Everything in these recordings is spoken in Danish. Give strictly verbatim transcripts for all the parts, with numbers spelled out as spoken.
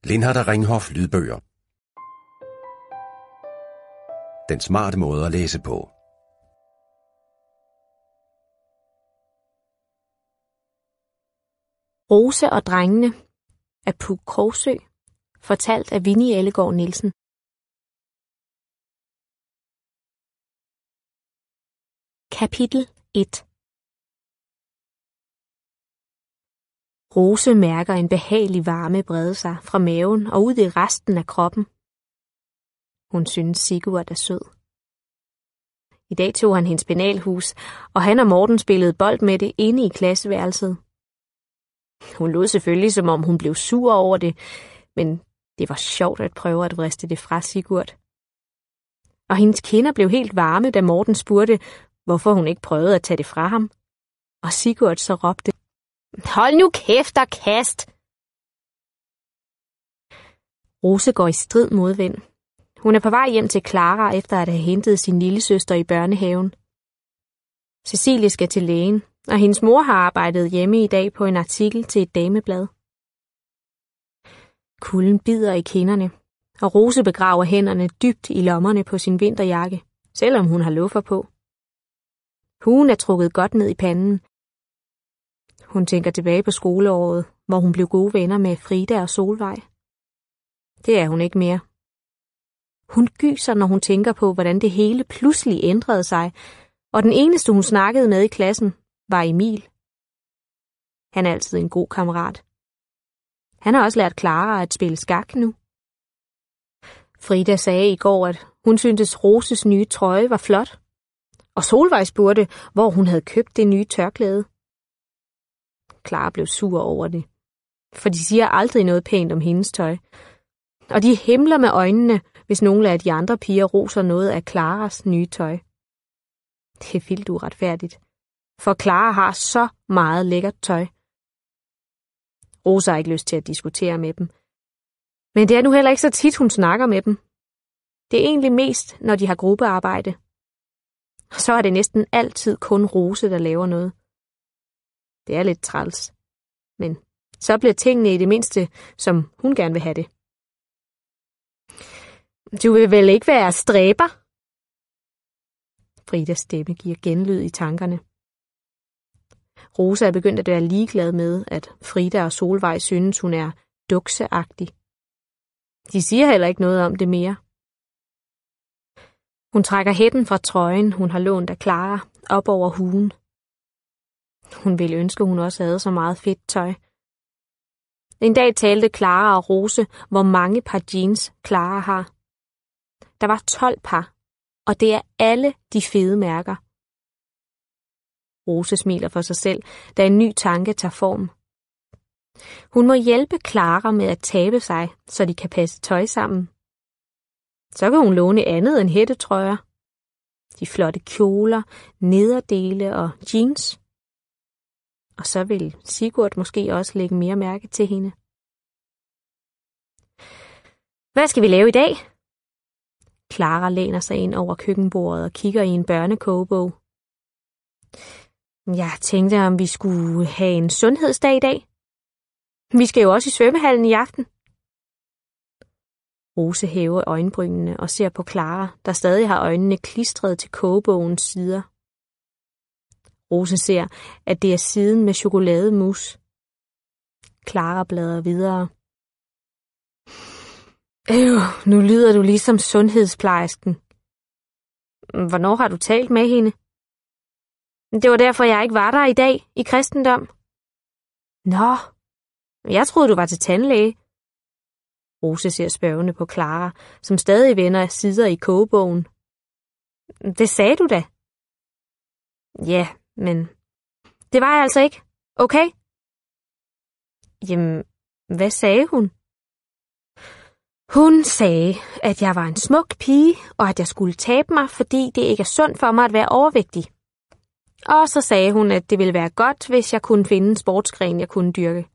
Lindhardt Ringhof lydbøger. Den smarte måde at læse på. Rose og drengene af Puk Krogsøe, fortalt af Winnie Ellegaard Nielsen. Kapitel et. Rose mærker en behagelig varme brede sig fra maven og ud i resten af kroppen. Hun synes Sigurd er sød. I dag tog han hendes penalhus, og han og Morten spillede bold med det inde i klasseværelset. Hun lod selvfølgelig, som om hun blev sur over det, men det var sjovt at prøve at vriste det fra Sigurd. Og hendes kinder blev helt varme, da Morten spurgte, hvorfor hun ikke prøvede at tage det fra ham. Og Sigurd så råbte, "Hold nu kæft og kast!" Rose går i strid modvind. Hun er på vej hjem til Clara efter at have hentet sin lillesøster i børnehaven. Cecilie skal til lægen, og hendes mor har arbejdet hjemme i dag på en artikel til et dameblad. Kulden bider i kinderne, og Rose begraver hænderne dybt i lommerne på sin vinterjakke, selvom hun har luffer på. Huen er trukket godt ned i panden. Hun tænker tilbage på skoleåret, hvor hun blev gode venner med Frida og Solvej. Det er hun ikke mere. Hun gyser, når hun tænker på, hvordan det hele pludselig ændrede sig, og den eneste, hun snakkede med i klassen, var Emil. Han er altid en god kammerat. Han har også lært Clara at spille skak nu. Frida sagde i går, at hun syntes Roses nye trøje var flot, og Solvej spurgte, hvor hun havde købt det nye tørklæde. Clara blev sur over det, for de siger aldrig noget pænt om hendes tøj, og de himler med øjnene, hvis nogle af de andre piger roser noget af Claras nye tøj. Det er vildt uretfærdigt, for Clara har så meget lækkert tøj. Rosa har ikke lyst til at diskutere med dem, men det er nu heller ikke så tit, hun snakker med dem. Det er egentlig mest, når de har gruppearbejde. Så er det næsten altid kun Rose, der laver noget. Det er lidt træls, men så bliver tingene i det mindste, som hun gerne vil have det. Du vil vel ikke være stræber? Fridas stemme giver genlyd i tankerne. Rosa er begyndt at være ligeglad med, at Frida og Solvej synes, hun er dukseagtig. De siger heller ikke noget om det mere. Hun trækker hætten fra trøjen, hun har lånt af Clara, op over huen. Hun ville ønske, hun også havde så meget fedt tøj. En dag talte Clara og Rose, hvor mange par jeans Clara har. Der var tolv par, og det er alle de fede mærker. Rose smiler for sig selv, da en ny tanke tager form. Hun må hjælpe Clara med at tabe sig, så de kan passe tøj sammen. Så kan hun låne andet end hættetrøjer. De flotte kjoler, nederdele og jeans. Og så vil Sigurd måske også lægge mere mærke til hende. Hvad skal vi lave i dag? Clara læner sig ind over køkkenbordet og kigger i en børnekogebog. Jeg tænkte, om vi skulle have en sundhedsdag i dag. Vi skal jo også i svømmehallen i aften. Rose hæver øjenbrynene og ser på Clara, der stadig har øjnene klistret til kogebogens sider. Rose ser, at det er siden med chokolademus. Clara bladrer videre. Øh, nu lyder du ligesom sundhedsplejersken. Hvornår har du talt med hende? Det var derfor, jeg ikke var der i dag i kristendom. Nå, jeg troede, du var til tandlæge. Rose ser spørgende på Clara, som stadig vender sider i kogebogen. Det sagde du da. Ja, men det var jeg altså ikke. Okay? Jamen, hvad sagde hun? Hun sagde, at jeg var en smuk pige, og at jeg skulle tabe mig, fordi det ikke er sundt for mig at være overvægtig. Og så sagde hun, at det ville være godt, hvis jeg kunne finde en sportsgren, jeg kunne dyrke.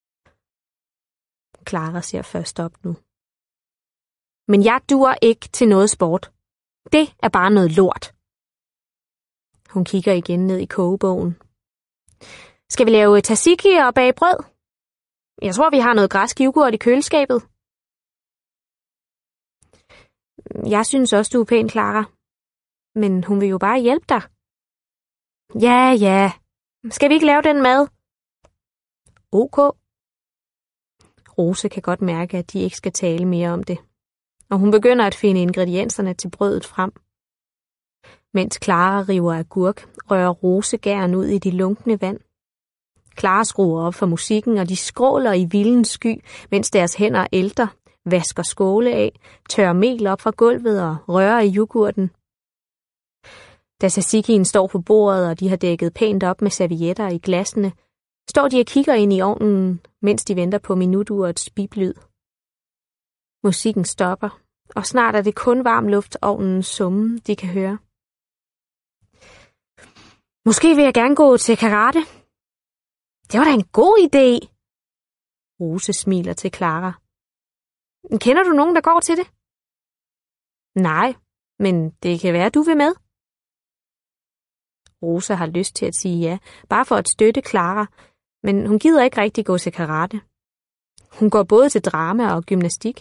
Clara ser først op nu. Men jeg duer ikke til noget sport. Det er bare noget lort. Hun kigger igen ned i kogebogen. Skal vi lave tzatziki og bage brød? Jeg tror, vi har noget græsk yoghurt i køleskabet. Jeg synes også, du er pæn, Clara. Men hun vil jo bare hjælpe dig. Ja, ja. Skal vi ikke lave den mad? Ok. Rose kan godt mærke, at de ikke skal tale mere om det. Og hun begynder at finde ingredienserne til brødet frem. Mens Clara river agurk, rører Rose gæren ud i det lunkne vand. Clara skruer op for musikken, og de skråler i vildens sky, mens deres hænder ælter, vasker skåle af, tørrer mel op fra gulvet og rører i yoghurten. Da tzatzikien står på bordet, og de har dækket pænt op med servietter i glassene, står de og kigger ind i ovnen, mens de venter på minuturets biblyd. Musikken stopper, og snart er det kun varmluftovnens summen, de kan høre. Måske vil jeg gerne gå til karate. Det var da en god idé. Rose smiler til Clara. Kender du nogen, der går til det? Nej, men det kan være, du vil med. Rosa har lyst til at sige ja, bare for at støtte Clara, men hun gider ikke rigtig gå til karate. Hun går både til drama og gymnastik.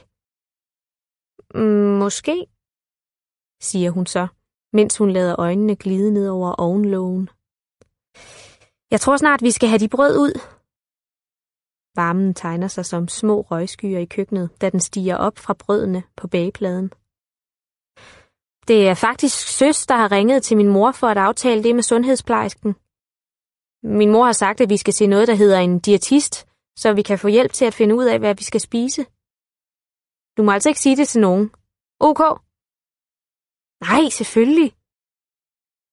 Måske, siger hun så, mens hun lader øjnene glide ned over ovenlågen. Jeg tror snart, vi skal have de brød ud. Varmen tegner sig som små røgskyer i køkkenet, da den stiger op fra brødene på bagepladen. Det er faktisk Søs, der har ringet til min mor for at aftale det med sundhedsplejersken. Min mor har sagt, at vi skal se noget, der hedder en diætist, så vi kan få hjælp til at finde ud af, hvad vi skal spise. Du må altså ikke sige det til nogen. Ok? Nej, selvfølgelig.